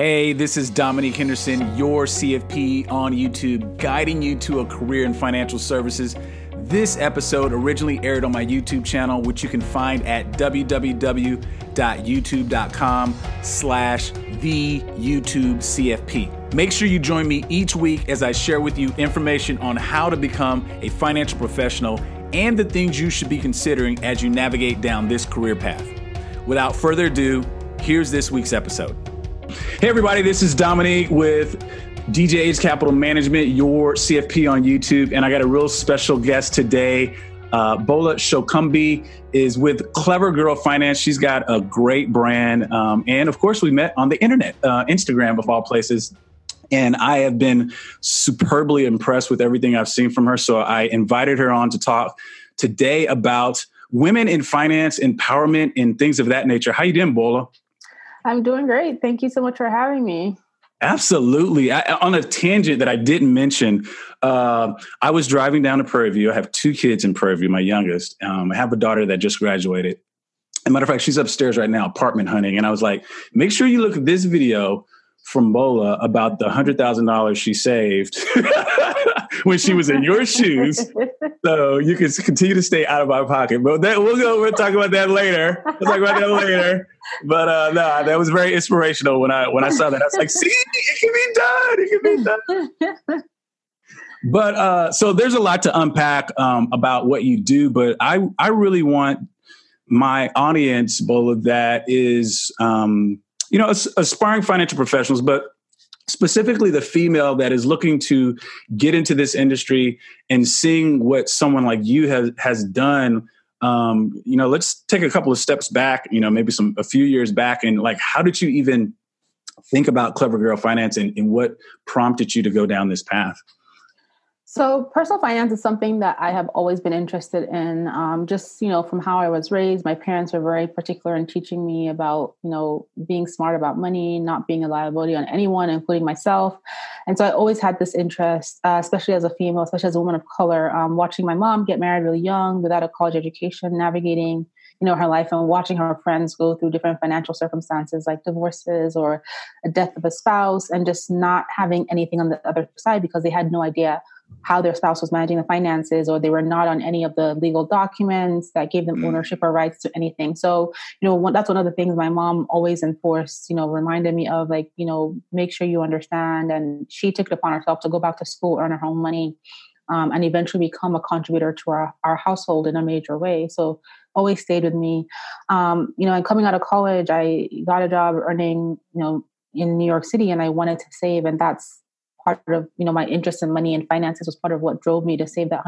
Hey, this is Dominique Henderson, your CFP on YouTube, guiding you to a career in financial services. This episode originally aired on my YouTube channel, which you can find at www.youtube.com/TheYouTubeCFP. Make sure you join me each week as I share with you information on how to become a financial professional and the things you should be considering as you navigate down this career path. Without further ado, here's this week's episode. Hey everybody, this is Dominique with DJH Capital Management, your CFP on YouTube. And I got a real special guest today. Bola Shokumbi is with Clever Girl Finance. She's got a great brand. And of course, we met on the internet, Instagram of all places. And I have been superbly impressed with everything I've seen from her. So I invited her on to talk today about women in finance, empowerment, and things of that nature. How you doing, Bola? I'm doing great. Thank you so much for having me. Absolutely. On a tangent that I didn't mention, I was driving down to Prairie View. I have two kids in Prairie View, my youngest. I have a daughter that just graduated. As a matter of fact, she's upstairs right now, apartment hunting. And I was like, make sure you look at this video from Bola about the $100,000 she saved when she was in your shoes. So you can continue to stay out of my pocket. But we'll talk about that later. But no, that was very inspirational when I saw that. I was like, see, it can be done. But so there's a lot to unpack about what you do. But I really want my audience, Bola, that is aspiring financial professionals, but specifically the female that is looking to get into this industry and seeing what someone like you has done. Let's take a couple of steps back, maybe a few years back. And like, how did you even think about Clever Girl Finance and what prompted you to go down this path? So personal finance is something that I have always been interested in. From how I was raised, my parents were very particular in teaching me about, being smart about money, not being a liability on anyone, including myself. And so I always had this interest, especially as a female, especially as a woman of color, watching my mom get married really young without a college education, navigating, her life and watching her friends go through different financial circumstances like divorces or a death of a spouse and just not having anything on the other side because they had no idea how their spouse was managing the finances, or they were not on any of the legal documents that gave them ownership or rights to anything. So, that's one of the things my mom always enforced, reminded me of, make sure you understand. And she took it upon herself to go back to school, earn her own money, and eventually become a contributor to our household in a major way. So always stayed with me. And coming out of college, I got a job earning, in New York City, and I wanted to save. And that's part of, my interest in money and finances was part of what drove me to save that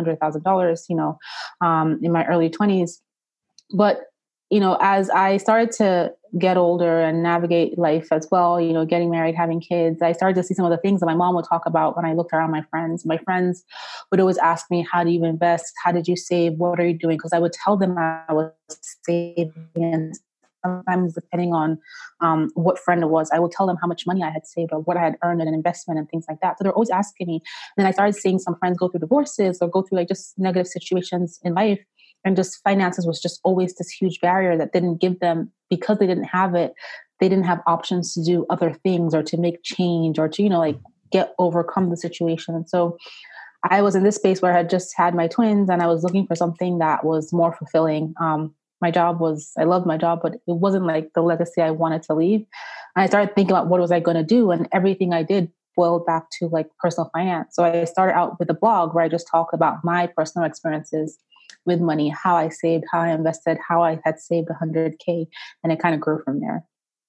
$100,000, in my early 20s. But, as I started to get older and navigate life as well, getting married, having kids, I started to see some of the things that my mom would talk about when I looked around my friends. My friends would always ask me, how do you invest? How did you save? What are you doing? Because I would tell them I was saving, and sometimes depending on what friend it was, I would tell them how much money I had saved or what I had earned in an investment and things like that. So they're always asking me. And then I started seeing some friends go through divorces or go through just negative situations in life. And just finances was just always this huge barrier that didn't give them, because they didn't have it, they didn't have options to do other things or to make change or to, overcome the situation. And so I was in this space where I had just had my twins and I was looking for something that was more fulfilling. I loved my job, but it wasn't like the legacy I wanted to leave. And I started thinking about what was I going to do? And everything I did boiled back to personal finance. So I started out with a blog where I just talked about my personal experiences with money, how I saved, how I invested, how I had saved $100K. And it kind of grew from there.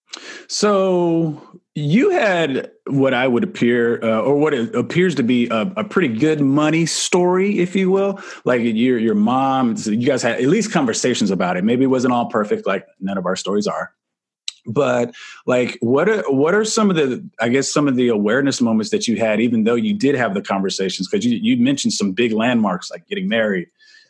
So you had what I would appear, or what it appears to be a pretty good money story, if you will. Like your mom, you guys had at least conversations about it. Maybe it wasn't all perfect, like none of our stories are. But what are some of the awareness moments that you had, even though you did have the conversations? Because you mentioned some big landmarks like getting married,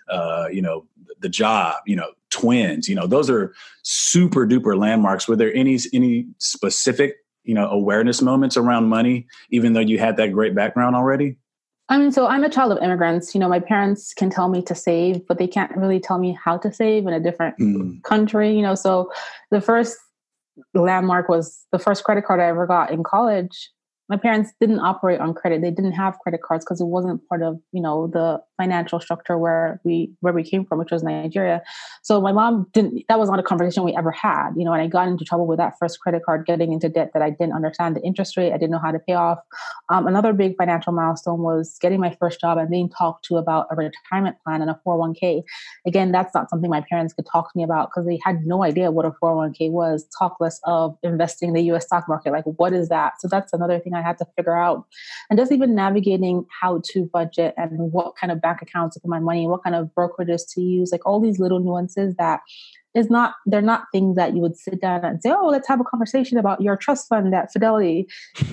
the job, twins, those are super duper landmarks. Were there any specific, awareness moments around money, even though you had that great background already? So I'm a child of immigrants. My parents can tell me to save, but they can't really tell me how to save in a different country, so the first landmark was the first credit card I ever got in college. My parents didn't operate on credit. They didn't have credit cards because it wasn't part of, the financial structure where we came from, which was Nigeria. So my mom that was not a conversation we ever had, and I got into trouble with that first credit card, getting into debt that I didn't understand the interest rate. I didn't know how to pay off. Another big financial milestone was getting my first job and being talked to about a retirement plan and a 401k. Again, that's not something my parents could talk to me about because they had no idea what a 401k was, talk less of investing in the US stock market. Like, what is that? So that's another thing I had to figure out. And just even navigating how to budget and what kind of bank accounts to put my money, what kind of brokerages to use, like all these little nuances that they're not things that you would sit down and say, oh, let's have a conversation about your trust fund at Fidelity.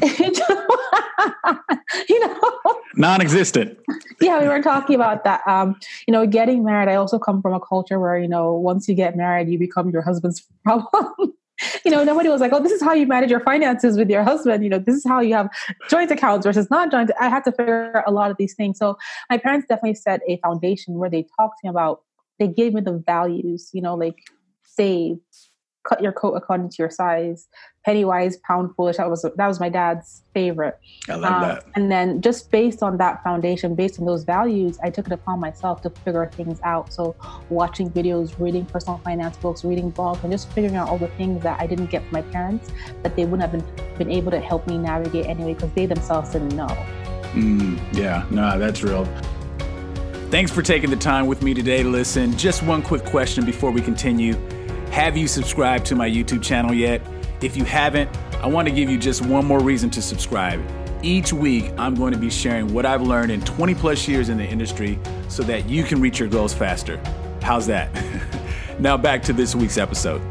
Non-existent. Yeah, we were talking about that. Getting married, I also come from a culture where, once you get married, you become your husband's problem. Nobody was like, oh, this is how you manage your finances with your husband. This is how you have joint accounts versus not joint. I had to figure out a lot of these things. So my parents definitely set a foundation where they talked to me about, they gave me the values, like save, cut your coat according to your size, penny wise, pound foolish. That was my dad's favorite. I love that. And then just based on that foundation, based on those values, I took it upon myself to figure things out. So watching videos, reading personal finance books, reading blogs, and just figuring out all the things that I didn't get from my parents that they wouldn't have been able to help me navigate anyway, because they themselves didn't know. Yeah, no, that's real. Thanks for taking the time with me today to listen. Just one quick question before we continue. Have you subscribed to my YouTube channel yet? If you haven't, I want to give you just one more reason to subscribe. Each week, I'm going to be sharing what I've learned in 20 plus years in the industry so that you can reach your goals faster. How's that? Now back to this week's episode.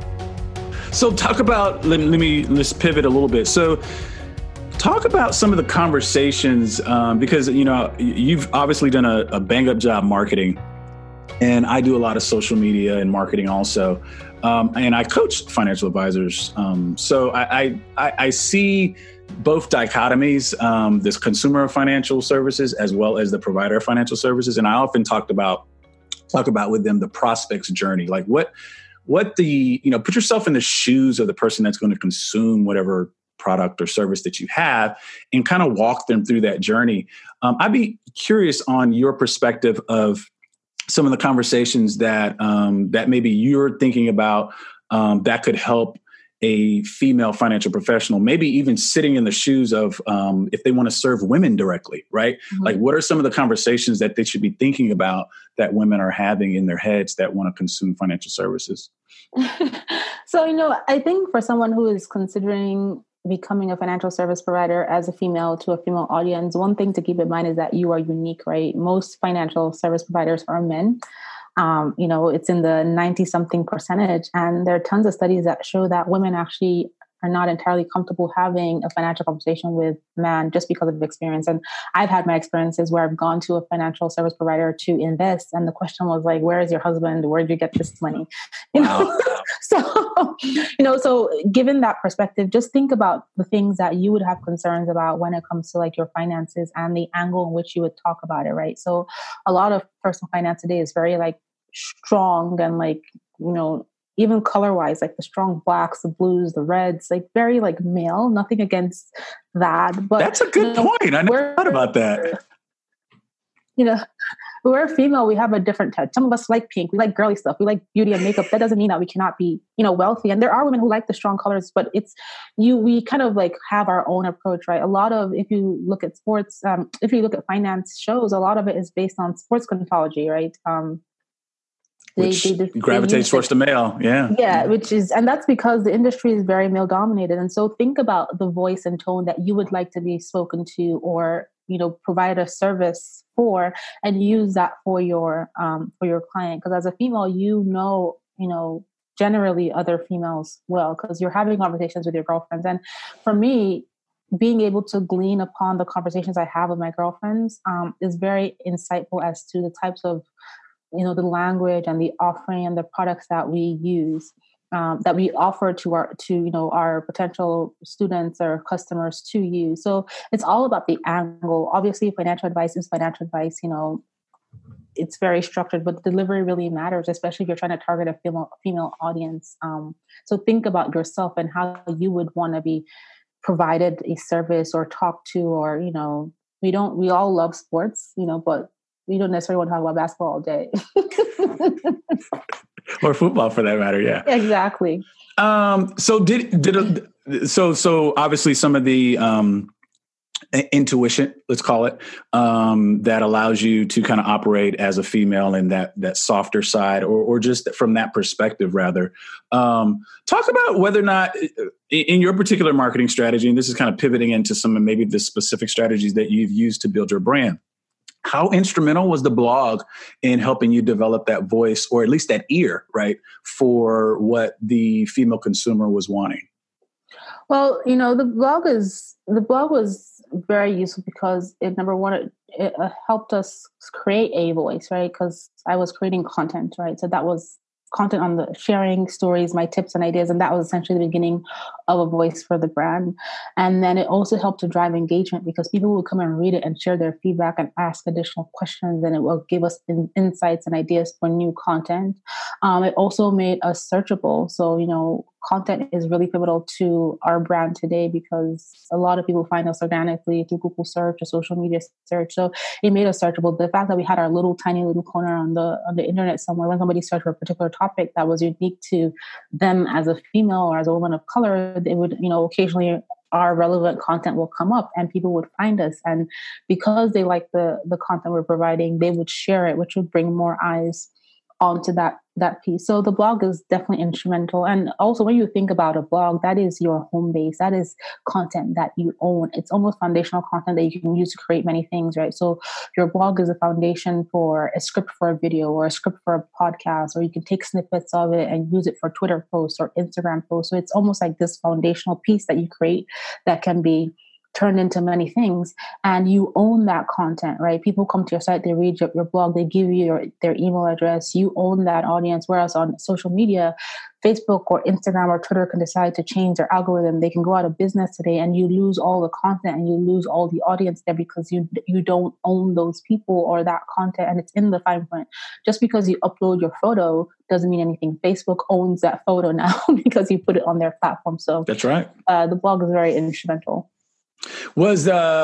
So talk about, let's pivot a little bit. So talk about some of the conversations, because, you've obviously done a bang up job marketing, and I do a lot of social media and marketing also. And I coach financial advisors. So I see both dichotomies, this consumer of financial services as well as the provider of financial services. And I often talk about with them the prospect's journey, like what put yourself in the shoes of the person that's going to consume whatever product or service that you have and kind of walk them through that journey. I'd be curious on your perspective of some of the conversations that that maybe you're thinking about that could help a female financial professional, maybe even sitting in the shoes of if they want to serve women directly, right? Mm-hmm. Like, what are some of the conversations that they should be thinking about that women are having in their heads that want to consume financial services? So, I think for someone who is considering becoming a financial service provider as a female to a female audience, one thing to keep in mind is that you are unique, right? Most financial service providers are men. It's in the 90-something%. And there are tons of studies that show that women actually are not entirely comfortable having a financial conversation with man just because of experience. And I've had my experiences where I've gone to a financial service provider to invest. And the question was like, where is your husband? Where did you get this money? Wow. So given that perspective, just think about the things that you would have concerns about when it comes to like your finances and the angle in which you would talk about it, right? So a lot of personal finance today is very like strong and like, even color-wise, like the strong blacks, the blues, the reds, like very like male. Nothing against that, but that's a good point. I never thought about that. We're female. We have a different touch. Some of us like pink. We like girly stuff. We like beauty and makeup. That doesn't mean that we cannot be, wealthy. And there are women who like the strong colors, but we kind of like have our own approach, right? A lot of, if you look at sports, if you look at finance shows, a lot of it is based on sports psychology, right? Which gravitates towards the male. Yeah. Yeah. And that's because the industry is very male dominated. And so think about the voice and tone that you would like to be spoken to or, provide a service for, and use that for your client. Because as a female, generally other females will, because you're having conversations with your girlfriends. And for me, being able to glean upon the conversations I have with my girlfriends is very insightful as to the types of the language and the offering and the products that we use, that we offer to our potential students or customers to use. So it's all about the angle. Obviously, financial advice is financial advice. it's very structured, but the delivery really matters, especially if you're trying to target a female audience. So think about yourself and how you would want to be provided a service or talked to, or, we all love sports, but we don't necessarily want to talk about basketball all day. Or football for that matter. Yeah, exactly. So obviously some of the, intuition, let's call it, that allows you to kind of operate as a female in that softer side, or just from that perspective, rather. Talk about whether or not in your particular marketing strategy, and this is kind of pivoting into some of maybe the specific strategies that you've used to build your brand. How instrumental was the blog in helping you develop that voice, or at least that ear, right, for what the female consumer was wanting? Well, the blog was very useful because number one, it helped us create a voice, right? Because I was creating content, right? So that was content on the sharing stories, my tips and ideas. And that was essentially the beginning of a voice for the brand. And then it also helped to drive engagement because people would come and read it and share their feedback and ask additional questions. And it will give us insights and ideas for new content. It also made us searchable. So, content is really pivotal to our brand today because a lot of people find us organically through Google search or social media search. So it made us searchable. The fact that we had our tiny little corner on the internet somewhere, when somebody searched for a particular topic that was unique to them as a female or as a woman of color, they would, occasionally our relevant content will come up and people would find us. And because they like the content we're providing, they would share it, which would bring more eyes onto that piece. So the blog is definitely instrumental. And also when you think about a blog, that is your home base. That is content that you own. It's almost foundational content that you can use to create many things, right? So your blog is a foundation for a script for a video or a script for a podcast, or you can take snippets of it and use it for Twitter posts or Instagram posts. So it's almost like this foundational piece that you create that can be turned into many things, and you own that content, right? People come to your site, they read your blog, they give you their email address, you own that audience. Whereas on social media, Facebook or Instagram or Twitter can decide to change their algorithm. They can go out of business today and you lose all the content and you lose all the audience there because you don't own those people or that content, and it's in the fine print. Just because you upload your photo doesn't mean anything. Facebook owns that photo now because you put it on their platform. So that's right. The blog is very instrumental. Was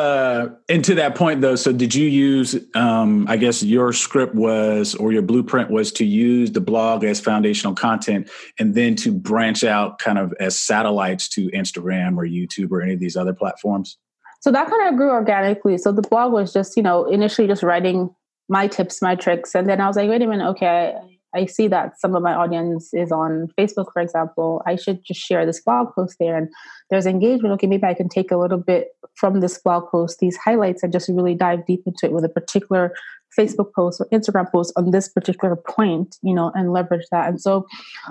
and to that point though, so did you use I guess your script was, or your blueprint was, to use the blog as foundational content and then to branch out kind of as satellites to Instagram or YouTube or any of these other platforms? So that kind of grew organically. So the blog was just, initially just writing my tips, my tricks. And then I was like, wait a minute, okay, I see that some of my audience is on Facebook, for example. I should just share this blog post there. And there's engagement. Okay, maybe I can take a little bit from this blog post, these highlights, and just really dive deep into it with a particular Facebook post or Instagram post on this particular point, and leverage that. And so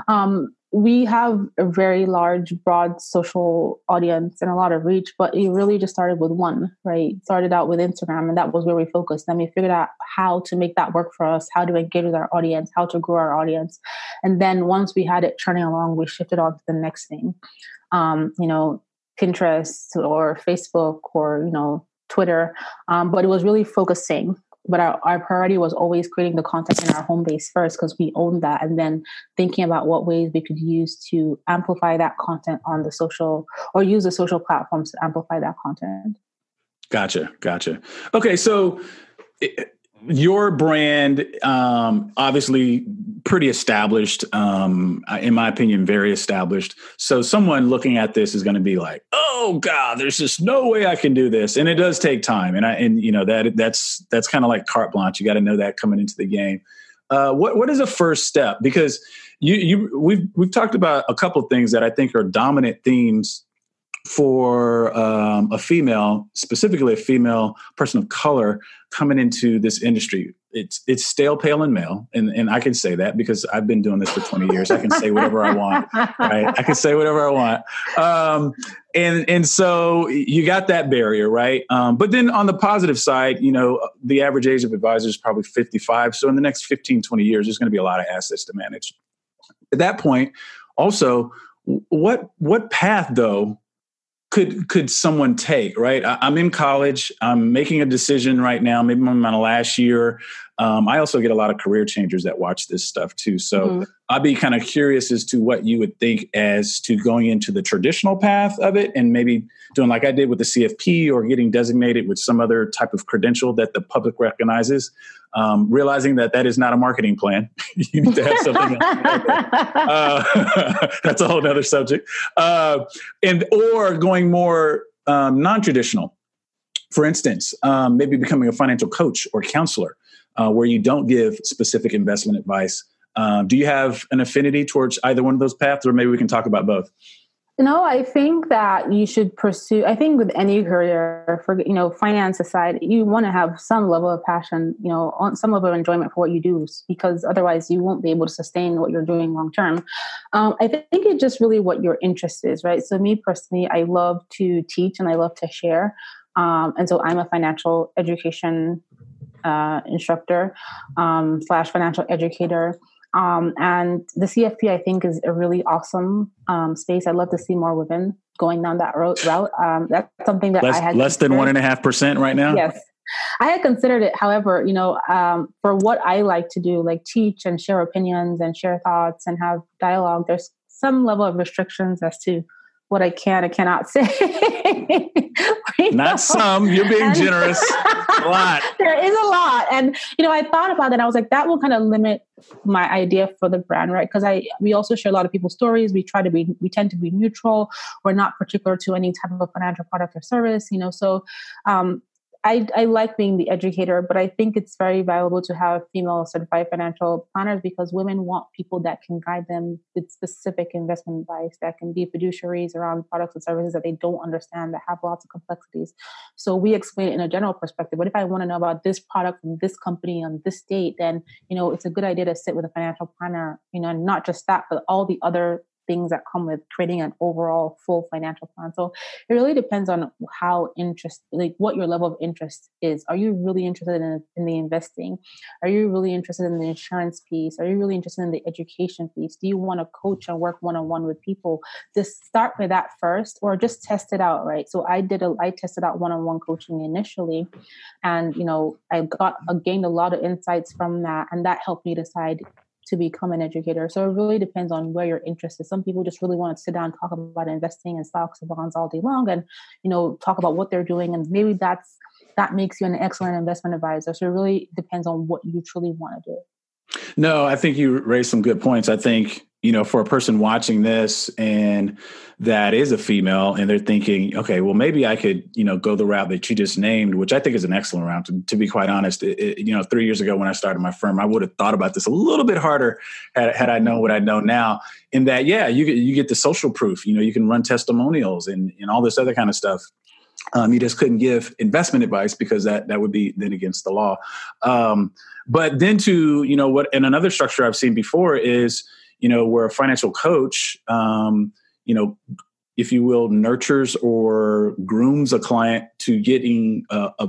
we have a very large, broad social audience and a lot of reach, but it really just started with one, right? It started out with Instagram, and that was where we focused. Then we figured out how to make that work for us, how to engage with our audience, how to grow our audience. And then once we had it churning along, we shifted on to the next thing, Pinterest or Facebook or, Twitter. But it was really focusing. But our priority was always creating the content in our home base first because we owned that, and then thinking about what ways we could use to amplify that content on the social, or use the social platforms to amplify that content. Gotcha. Okay, so your brand, obviously pretty established, in my opinion, very established. So someone looking at this is going to be like, oh God, there's just no way I can do this. And it does take time. That's kind of like carte blanche. You got to know that coming into the game. What is a first step? Because we've talked about a couple of things that I think are dominant themes for a female, specifically a female person of color coming into this industry. It's stale, pale, and male. And I can say that because I've been doing this for 20 years. I can say whatever I want, right? I can say whatever I want. And so you got that barrier, right? But then on the positive side, the average age of advisors is probably 55. So in the next 15, 20 years, there's going to be a lot of assets to manage. At that point, also, what path, though, could someone take, right? I'm in college. I'm making a decision right now. Maybe I'm in my last year. I also get a lot of career changers that watch this stuff too. So I'd be kind of curious as to what you would think as to going into the traditional path of it and maybe doing like I did with the CFP or getting designated with some other type of credential that the public recognizes, realizing that that is not a marketing plan. You need to have something else. That's a whole nother subject. Or going more non-traditional. For instance, maybe becoming a financial coach or counselor. Where you don't give specific investment advice. Do you have an affinity towards either one of those paths, or maybe we can talk about both? No, I think that you should pursue, I think with any career, for, finance aside, you want to have some level of passion, some level of enjoyment for what you do, because otherwise you won't be able to sustain what you're doing long term. I think it's just really what your interest is, right? So me personally, I love to teach and I love to share. And so I'm a financial education instructor / financial educator. And the CFP, I think, is a really awesome space. I'd love to see more women going down that route. That's something that I had less than 1.5% right now. Yes, I had considered it. However, for what I like to do, like teach and share opinions and share thoughts and have dialogue, there's some level of restrictions as to what I can and cannot say. Not some, you're being generous. A lot. There is a lot. And, I thought about it. I was like, that will kind of limit my idea for the brand, right? Because we also share a lot of people's stories. We tend to be neutral. We're not particular to any type of financial product or service, so I like being the educator, but I think it's very valuable to have female certified financial planners because women want people that can guide them with specific investment advice, that can be fiduciaries around products and services that they don't understand, that have lots of complexities. So we explain it in a general perspective. But if I want to know about this product from this company on this date, then, it's a good idea to sit with a financial planner, and not just that, but all the other things that come with creating an overall full financial plan. So it really depends on what your level of interest is. Are you really interested in the investing? Are you really interested in the insurance piece? Are you really interested in the education piece? Do you want to coach and work one-on-one with people? Just start with that first, or just test it out, right? So I tested out one-on-one coaching initially, and I gained a lot of insights from that, and that helped me decide to become an educator. So it really depends on where your interest is. Some people just really want to sit down and talk about investing in stocks and bonds all day long and, talk about what they're doing. And maybe that makes you an excellent investment advisor. So it really depends on what you truly want to do. No, I think you raised some good points. I think, for a person watching this and that is a female and they're thinking, okay, well, maybe I could, go the route that you just named, which I think is an excellent route. To be quite honest, 3 years ago when I started my firm, I would have thought about this a little bit harder had I known what I know now. In that, you get the social proof. You can run testimonials and all this other kind of stuff. You just couldn't give investment advice because that would be then against the law. But then what, and another structure I've seen before is, where a financial coach, if you will, nurtures or grooms a client to getting,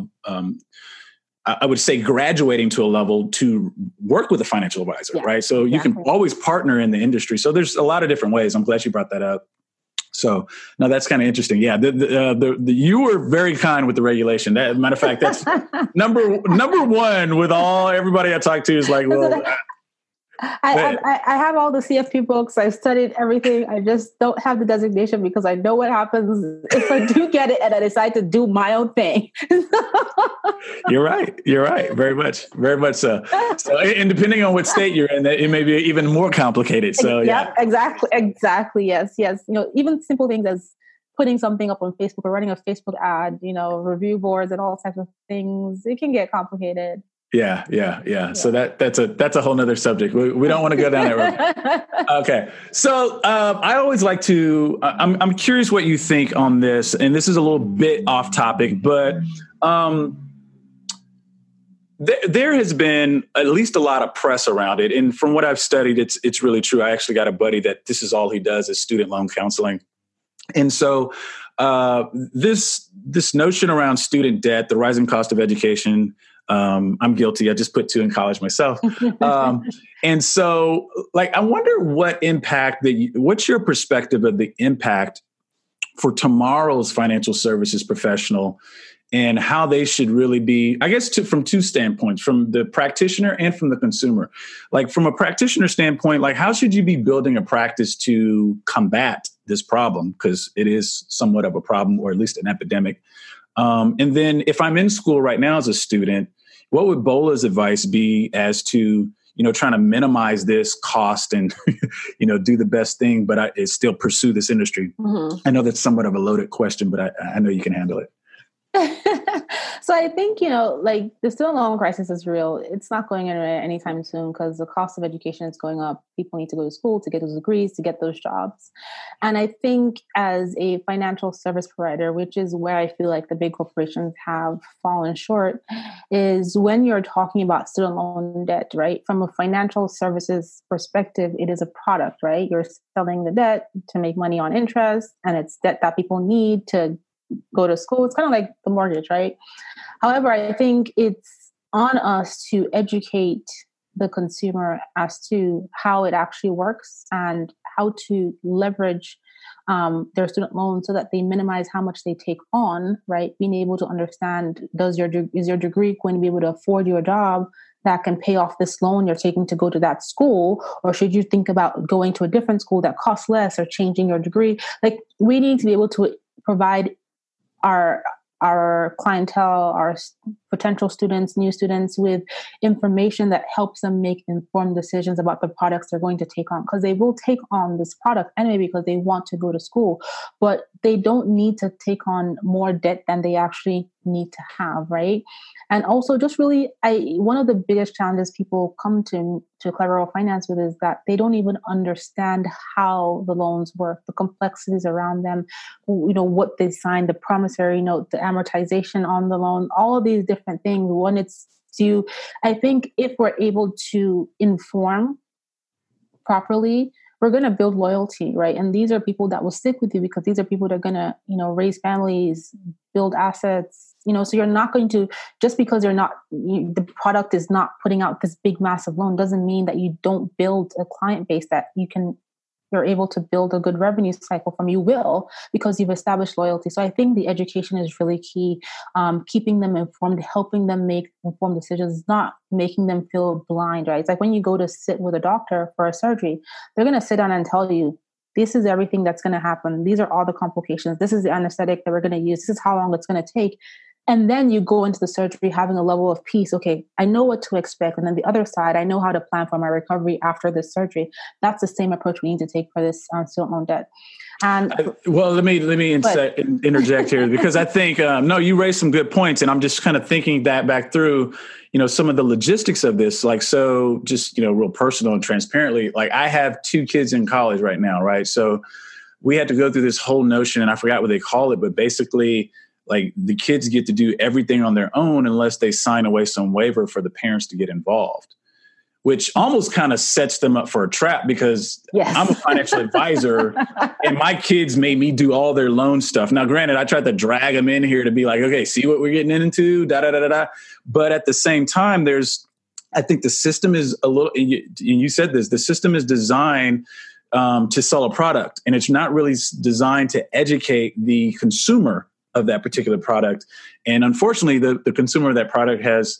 I would say graduating to a level to work with a financial advisor, right? So exactly. You can always partner in the industry. So there's a lot of different ways. I'm glad you brought that up. So no, that's kind of interesting. Yeah, you were very kind with the regulation. Matter of fact, that's number one with everybody I talk to is like, well. I have all the CFP books. I've studied everything. I just don't have the designation because I know what happens if I do get it and I decide to do my own thing. You're right. Very much so. And depending on what state you're in, it may be even more complicated. So yeah, exactly. Yes. Even simple things as putting something up on Facebook or running a Facebook ad, review boards and all types of things. It can get complicated. Yeah. So that's a whole nother subject. We don't want to go down that road. Okay. So I always like to. I'm curious what you think on this, and this is a little bit off topic, but there has been at least a lot of press around it, and from what I've studied, it's really true. I actually got a buddy that this is all he does is student loan counseling, and so this notion around student debt, the rising cost of education. I'm guilty. I just put 2 in college myself. And so I wonder what impact what's your perspective of the impact for tomorrow's financial services professional and how they should really be, I guess, from two standpoints, from the practitioner and from the consumer. Like from a practitioner standpoint, like how should you be building a practice to combat this problem? Because it is somewhat of a problem, or at least an epidemic. And then if I'm in school right now as a student, what would Bola's advice be as to, trying to minimize this cost and, do the best thing, but still pursue this industry? Mm-hmm. I know that's somewhat of a loaded question, but I know you can handle it. So I think, like the student loan crisis is real. It's not going anywhere anytime soon because the cost of education is going up. People need to go to school to get those degrees, to get those jobs. And I think as a financial service provider, which is where I feel like the big corporations have fallen short, is when you're talking about student loan debt, right? From a financial services perspective, it is a product, right? You're selling the debt to make money on interest, and it's debt that people need to go to school. It's kind of like the mortgage, right? However, I think it's on us to educate the consumer as to how it actually works and how to leverage their student loan so that they minimize how much they take on, right? Being able to understand, is your degree going to be able to afford you a job that can pay off this loan you're taking to go to that school? Or should you think about going to a different school that costs less or changing your degree? Like, we need to be able to provide our clientele, our potential students, new students, with information that helps them make informed decisions about the products they're going to take on. Because they will take on this product anyway because they want to go to school, but they don't need to take on more debt than they actually need to have, right? And also just really, one of the biggest challenges people come to Clever Finance with is that they don't even understand how the loans work, the complexities around them, what they signed, the promissory note, the amortization on the loan, all of these different things. When it's due, I think if we're able to inform properly, we're going to build loyalty, right? And these are people that will stick with you because these are people that are going to, raise families, build assets, so you're not going to, just because the product is not putting out this big, massive loan doesn't mean that you don't build a client base that you're able to build a good revenue cycle from. You will, because you've established loyalty. So I think the education is really key. Keeping them informed, helping them make informed decisions, not making them feel blind, right? It's like when you go to sit with a doctor for a surgery, they're going to sit down and tell you, this is everything that's going to happen. These are all the complications. This is the anesthetic that we're going to use. This is how long it's going to take. And then you go into the surgery having a level of peace. Okay, I know what to expect. And then the other side, I know how to plan for my recovery after this surgery. That's the same approach we need to take for this student loan debt. And well, let me interject here because I think, no, you raised some good points. And I'm just kind of thinking that back through, some of the logistics of this, like, so just, real personal and transparently, like I have 2 kids in college right now, right? So we had to go through this whole notion, and I forgot what they call it, but basically, like the kids get to do everything on their own unless they sign away some waiver for the parents to get involved, which almost kind of sets them up for a trap because I'm a financial advisor and my kids made me do all their loan stuff. Now, granted, I tried to drag them in here to be like, okay, see what we're getting into, da-da-da-da-da. But at the same time, I think the system is a little, and you said this, the system is designed to sell a product, and it's not really designed to educate the consumer of that particular product. And unfortunately, the consumer of that product has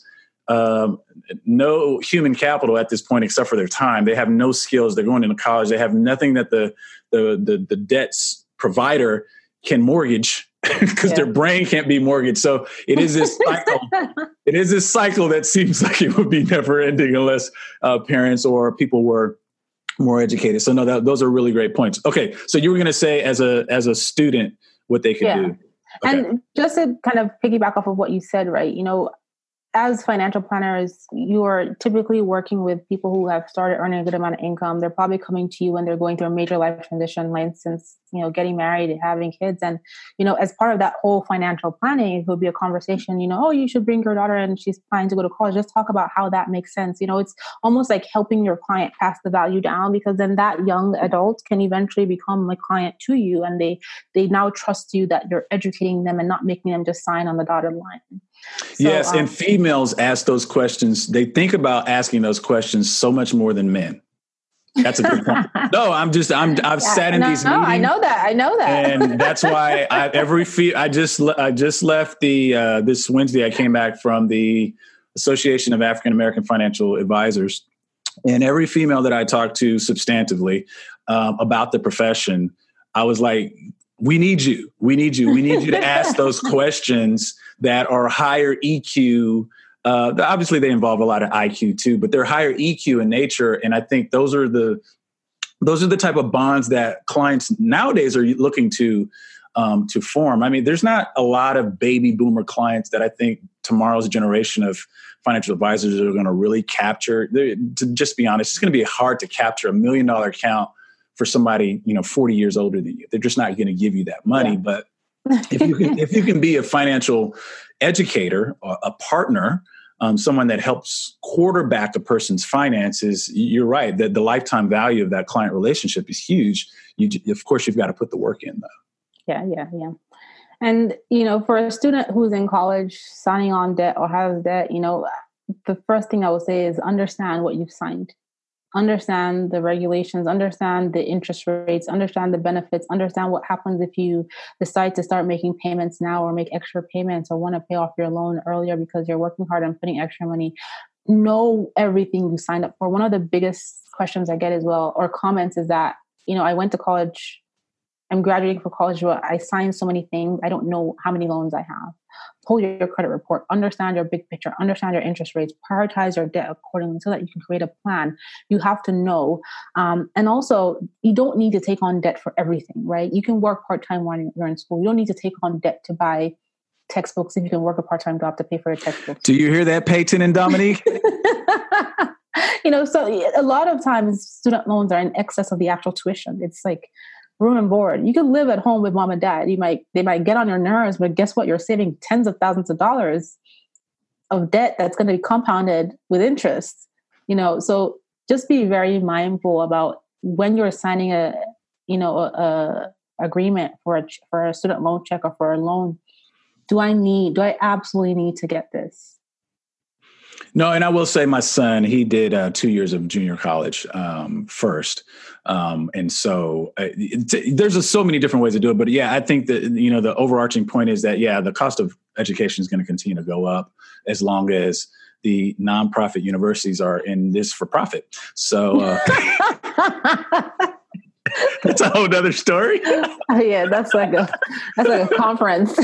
no human capital at this point except for their time. They have no skills. They're going into college. They have nothing that the debts provider can mortgage because their brain can't be mortgaged. So it is this cycle. It is this cycle that seems like it would be never ending unless parents or people were more educated. So no, those are really great points. Okay. So you were going to say as a student, what they could do. Okay. And just to kind of piggyback off of what you said, right? As financial planners, you are typically working with people who have started earning a good amount of income. They're probably coming to you when they're going through a major life transition, like instance, getting married and having kids. And, as part of that whole financial planning, it would be a conversation, oh, you should bring your daughter and she's planning to go to college. Just talk about how that makes sense. It's almost like helping your client pass the value down, because then that young adult can eventually become a client to you. And they now trust you that you're educating them and not making them just sign on the dotted line. So, yes. And females ask those questions. They think about asking those questions so much more than men. That's a good point. No, I've sat in these meetings. I know that. And that's why I just left this Wednesday. I came back from the Association of African American Financial Advisors, and every female that I talked to substantively about the profession, I was like, we need you. We need you to ask those questions that are higher EQ. Obviously, they involve a lot of IQ too, but they're higher EQ in nature. And I think those are the type of bonds that clients nowadays are looking to form. I mean, there's not a lot of baby boomer clients that I think tomorrow's generation of financial advisors are going to really capture. To just be honest, it's going to be hard to capture $1 million account for somebody, 40 years older than you. They're just not going to give you that money. Yeah. But if you can be a financial educator, or a partner, someone that helps quarterback a person's finances, you're right that the lifetime value of that client relationship is huge. Of course, you've got to put the work in, though. Yeah. And, for a student who's in college signing on debt or has debt, the first thing I would say is understand what you've signed. Understand the regulations, understand the interest rates, understand the benefits, understand what happens if you decide to start making payments now or make extra payments or want to pay off your loan earlier because you're working hard and putting extra money. Know everything you signed up for. One of the biggest questions I get as well, or comments, is that, I went to college, I'm graduating from college, but I signed so many things. I don't know how many loans I have. Pull your credit report, understand your big picture, understand your interest rates, prioritize your debt accordingly so that you can create a plan. You have to know. And also, you don't need to take on debt for everything, right? You can work part-time when you're in school. You don't need to take on debt to buy textbooks if you can work a part-time job to pay for your textbooks. Do you hear that, Peyton and Dominique? So a lot of times student loans are in excess of the actual tuition. It's like room and board. You can live at home with mom and dad. They might get on your nerves, but guess what? You're saving tens of thousands of dollars of debt that's going to be compounded with interest. So just be very mindful about when you're signing a agreement for a student loan check or for a loan. Do I absolutely need to get this? No, and I will say my son, he did 2 years of junior college first. And so there's so many different ways to do it. But yeah, I think that, the overarching point is that, the cost of education is going to continue to go up as long as the nonprofit universities are in this for profit. So that's a whole nother story. Yeah, that's like a conference.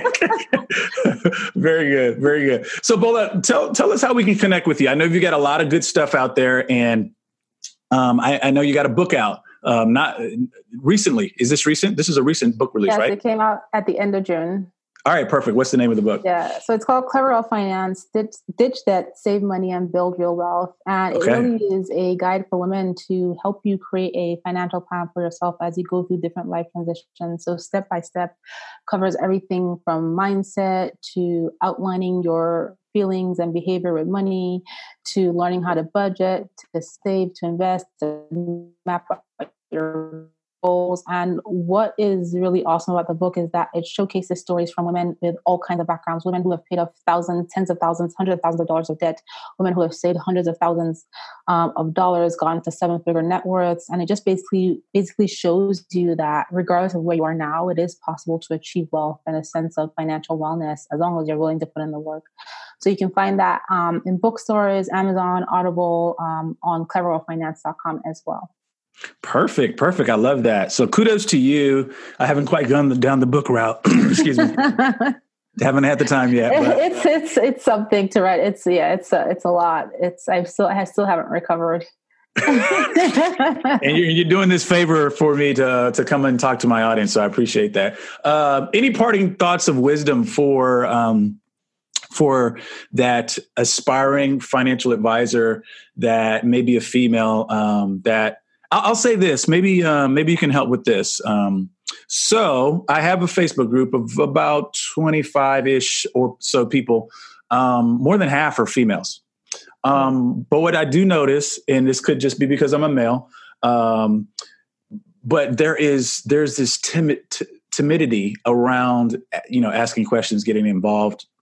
Very good. Very good. So Bola, tell us how we can connect with you. I know you got a lot of good stuff out there, and I know you got a book out. Not recently. Is this recent? This is a recent book release, right? Yes, it came out at the end of June. All right, perfect. What's the name of the book? Yeah, so it's called Clever Wealth Finance, Ditch Debt, Save Money, and Build Real Wealth. And it really is a guide for women to help you create a financial plan for yourself as you go through different life transitions. So step by step, covers everything from mindset to outlining your feelings and behavior with money, to learning how to budget, to save, to invest, to map out your goals. And what is really awesome about the book is that it showcases stories from women with all kinds of backgrounds, women who have paid off thousands, tens of thousands, hundreds of thousands of dollars of debt, women who have saved hundreds of thousands of dollars, gone to 7-figure net worths. And it just basically shows you that regardless of where you are now, it is possible to achieve wealth and a sense of financial wellness as long as you're willing to put in the work. So you can find that in bookstores, Amazon, Audible, on cleverwealthfinance.com as well. Perfect. I love that. So kudos to you. I haven't quite gone down the book route. Excuse me. Haven't had the time yet. But. It's something to write. It's a lot. I still haven't recovered. And you're doing this favor for me to come and talk to my audience. So I appreciate that. Any parting thoughts of wisdom for that aspiring financial advisor that may be a female that I'll say this, maybe you can help with this. So I have a Facebook group of about 25-ish or so people. More than half are females. But what I do notice, and this could just be because I'm a male, but there's this timidity around, asking questions, getting involved.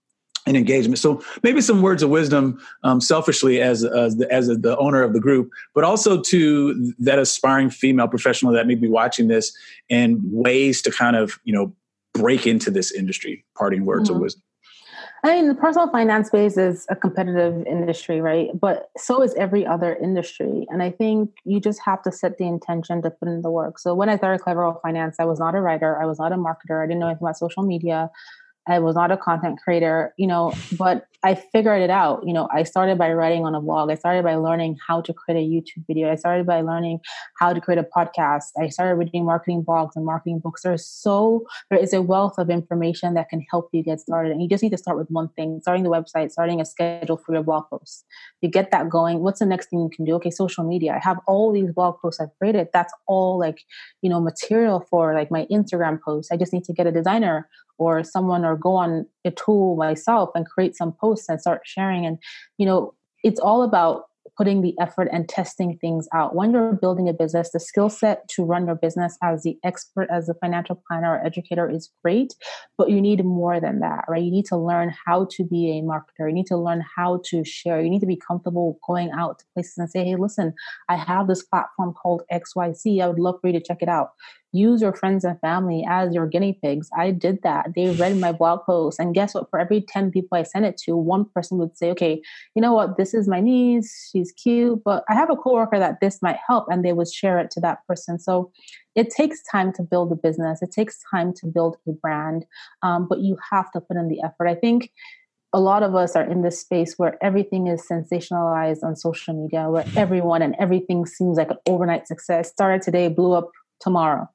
and engagement. So maybe some words of wisdom, selfishly as the owner of the group, but also to that aspiring female professional that may be watching this, and ways to kind of, break into this industry. Parting words of wisdom. I mean, the personal finance space is a competitive industry, right? But so is every other industry. And I think you just have to set the intention to put in the work. So when I started Clever Finance, I was not a writer. I was not a marketer. I didn't know anything about social media. I was not a content creator, but I figured it out. I started by writing on a blog. I started by learning how to create a YouTube video. I started by learning how to create a podcast. I started reading marketing blogs and marketing books. There is a wealth of information that can help you get started. And you just need to start with one thing: starting the website, starting a schedule for your blog posts. You get that going. What's the next thing you can do? Okay, social media. I have all these blog posts I've created. That's all material for my Instagram posts. I just need to get a designer or someone, or go on a tool myself and create some posts and start sharing. And, it's all about putting the effort and testing things out. When you're building a business, the skill set to run your business as the expert, as a financial planner or educator is great, but you need more than that, right? You need to learn how to be a marketer. You need to learn how to share. You need to be comfortable going out to places and say, hey, listen, I have this platform called XYZ. I would love for you to check it out. Use your friends and family as your guinea pigs. I did that. They read my blog post. And guess what? For every 10 people I sent it to, one person would say, okay, you know what? This is my niece. She's cute, but I have a coworker that this might help. And they would share it to that person. So it takes time to build a business. It takes time to build a brand. But you have to put in the effort. I think a lot of us are in this space where everything is sensationalized on social media, where everyone and everything seems like an overnight success. Started today, blew up tomorrow.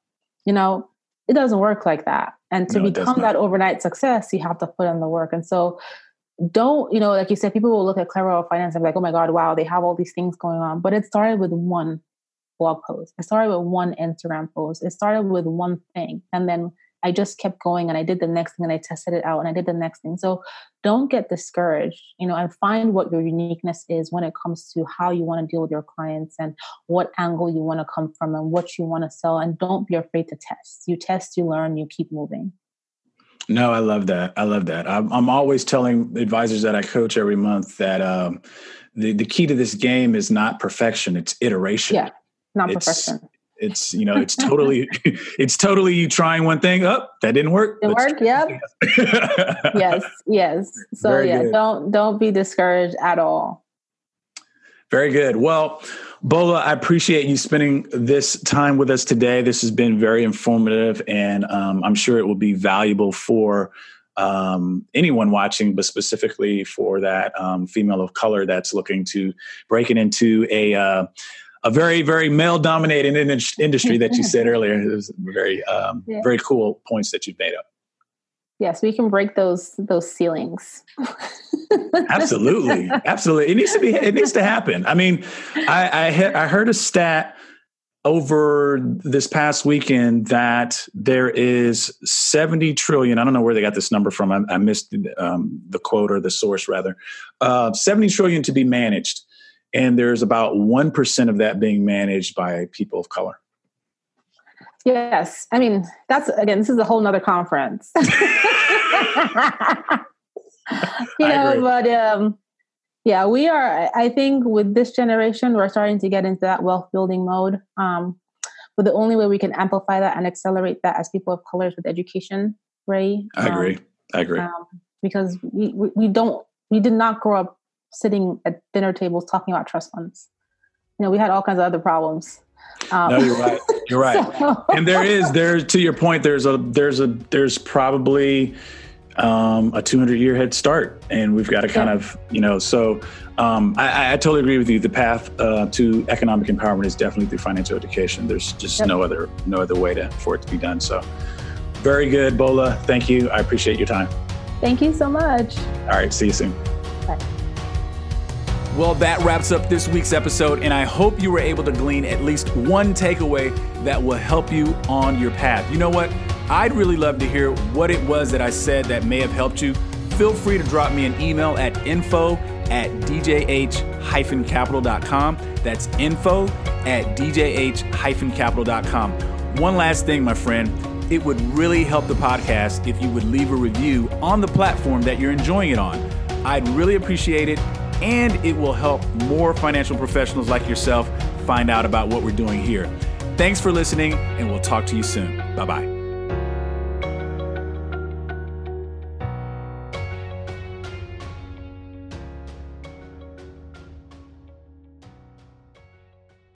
It doesn't work like that. And to become that overnight success, you have to put in the work. And so don't, like you said, people will look at Clever Finance and be like, oh my God, wow, they have all these things going on. But it started with one blog post. It started with one Instagram post. It started with one thing. And then I just kept going, and I did the next thing, and I tested it out, and I did the next thing. So don't get discouraged, and find what your uniqueness is when it comes to how you want to deal with your clients and what angle you want to come from and what you want to sell. And don't be afraid to test. You test, you learn, you keep moving. No, I love that. I'm always telling advisors that I coach every month that the key to this game is not perfection. It's iteration. Yeah, not perfection. It's it's totally you trying one thing. Oh, that didn't work. It worked. Yep. Yes. So don't be discouraged at all. Very good. Well, Bola, I appreciate you spending this time with us today. This has been very informative, and I'm sure it will be valuable for anyone watching, but specifically for that female of color that's looking to break it into a very, very male-dominated industry that you said earlier. It was very, very cool points that you've made up. Yes, we can break those ceilings. Absolutely. It needs to happen. I mean, I heard a stat over this past weekend that there is 70 trillion. I don't know where they got this number from. I missed the quote, or the source rather. 70 trillion to be managed. And there's about 1% of that being managed by people of color. Yes. I mean, this is a whole nother conference. We are, I think with this generation, we're starting to get into that wealth building mode. But the only way we can amplify that and accelerate that as people of color is with education, Ray. I agree. Because we did not grow up sitting at dinner tables talking about trust funds. We had all kinds of other problems. No, you're right. You're right. So. And there's to your point, there's probably a 200-year head start, and we've got to kind of, so I totally agree with you. The path to economic empowerment is definitely through financial education. There's just no other way for it to be done. So very good, Bola. Thank you. I appreciate your time. Thank you so much. All right. See you soon. Bye. Well, that wraps up this week's episode, and I hope you were able to glean at least one takeaway that will help you on your path. You know what? I'd really love to hear what it was that I said that may have helped you. Feel free to drop me an email at info@djh-capital.com. That's info@djh-capital.com. One last thing, my friend. it would really help the podcast if you would leave a review on the platform that you're enjoying it on. I'd really appreciate it, and it will help more financial professionals like yourself find out about what we're doing here. Thanks for listening, and we'll talk to you soon. Bye-bye.